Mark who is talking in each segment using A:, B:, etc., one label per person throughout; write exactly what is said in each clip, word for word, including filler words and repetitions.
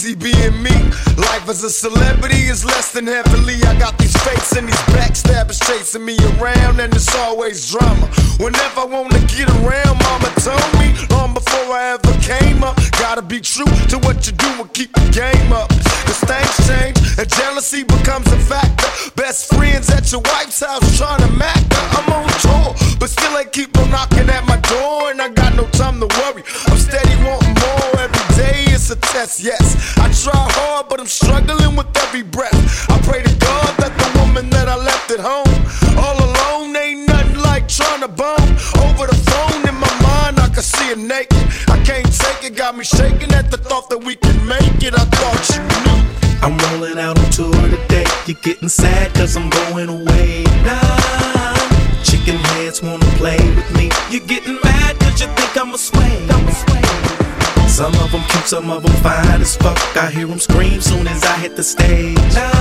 A: easy being me. Life as a celebrity is less than heavenly. I got these fakes and these backstabbers chasing me around, and it's always drama. Whenever I wanna get around, mama told me long before I ever came up, gotta be true to what you do and keep the game up. Cause things change and jealousy becomes a factor. Best friends at your wife's house trying to mack her. I'm on tour, but still they keep on knocking at my door, and I got no time to worry. I'm steady wanting more. Every day it's a test, yes. I try hard, but I'm struggling with every breath. I pray to God that the woman that I left at home all alone ain't nothing like trying to bone. Over the phone in my mind I can see her naked. I can't take it, got me shaking at the thought that we can make it. I thought you knew.
B: I'm rolling out on tour today. You're getting sad cause I'm going away now. Chicken heads wanna play with me. You're getting mad cause you think I'm a sway. I'm a sway. Some of them cute, some of them fine as fuck. I hear them scream soon as I hit the stage.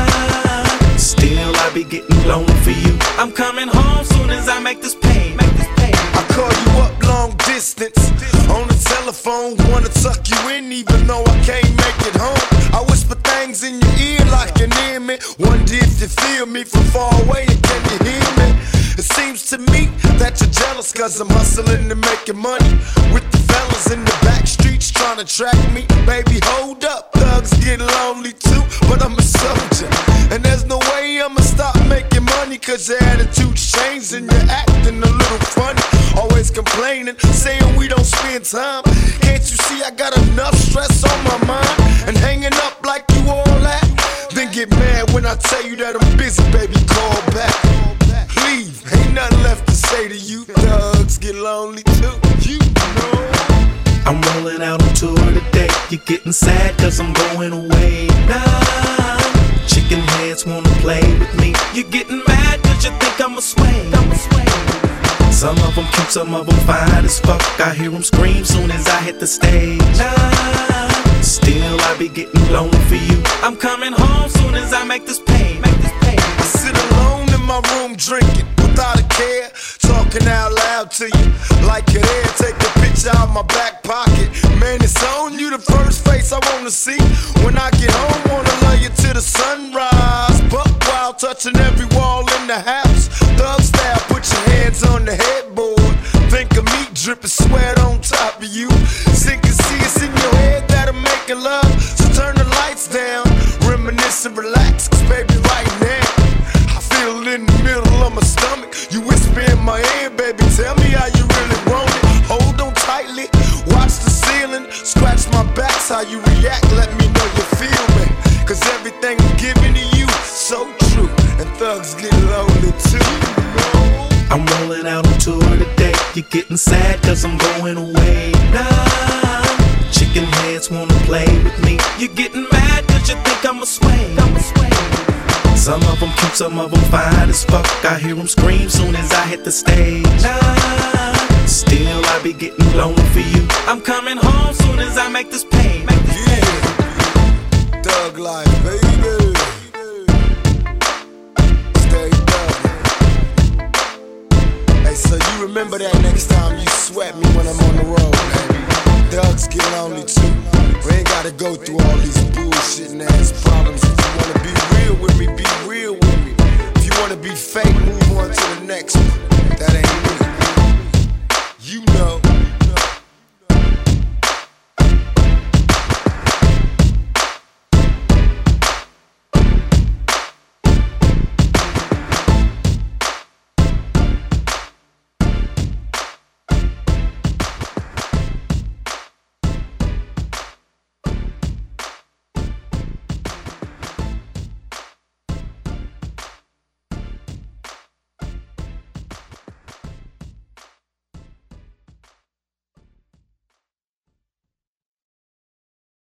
B: Nah, still I be getting lonely for you. I'm coming home soon as I make this pay. Make this pay.
A: I call you up long distance on the telephone, wanna tuck you in even though I can't make it home. I whisper things in your ear like you're near me. Wonder if you feel me from far away and can you hear me? It seems to me that you're jealous cause I'm hustling and making money with the fellas in the back streets trying to track me. Baby, hold up, thugs get lonely too, but I'm a soldier, and there's no way I'ma stop making money cause your attitude's changed and you're acting a little funny. Always complaining, saying we don't spend time. Can't you see I got enough stress on my mind? And hanging up like you all that? Then get mad when I tell you that I'm busy, baby, call back. Leave, ain't nothing left to say to you. Thugs get lonely too, you know.
B: I'm rolling out on tour today. You're getting sad cause I'm going away now. Chicken heads wanna play with me. You're getting mad cause you think I'm a sway. I'm a sway. Some of them cute, some of them fine as fuck. I hear them scream soon as I hit the stage. Nah, still I be getting lonely for you. I'm coming home soon as I make this pay. Make this pay.
A: I sit alone in my room drinking without a care, talking out loud to you like you're there. Take a picture out my back pocket. Man, it's on you, the first face I wanna see. When I get home, wanna love you to the sunrise. Buck wild, touching every wall in the house. Thug style, put your hands on the headboard. Think of me dripping sweat on top of you. Sink and see it's in your head that I'm making love. So turn the lights down, reminisce and relax, cause baby right now I feel it in the middle of my stomach. You whisper in my ear, baby, tell me how you really want it. Hold on tightly, watch the ceiling, scratch my back's how you react, let me know you feel me. Cause everything I'm giving to you is so true, and thugs get lonely too, you know?
B: I'm rolling out on tour today. You're getting sad cause I'm going away now. Chicken heads wanna play with me. You're getting mad cause you think I'm a sway. I'm a sway. Some of them cute, some of them fine as fuck. I hear them scream soon as I hit the stage. Nah, still I be getting lonely for you. I'm coming home soon as I make this pay. Make this
A: yeah. Pay. Thug life, baby. Stay thug. Hey, so you remember that next time you sweat me when I'm on the road, baby. Thugs get lonely too. We ain't gotta go through all these bullshitting ass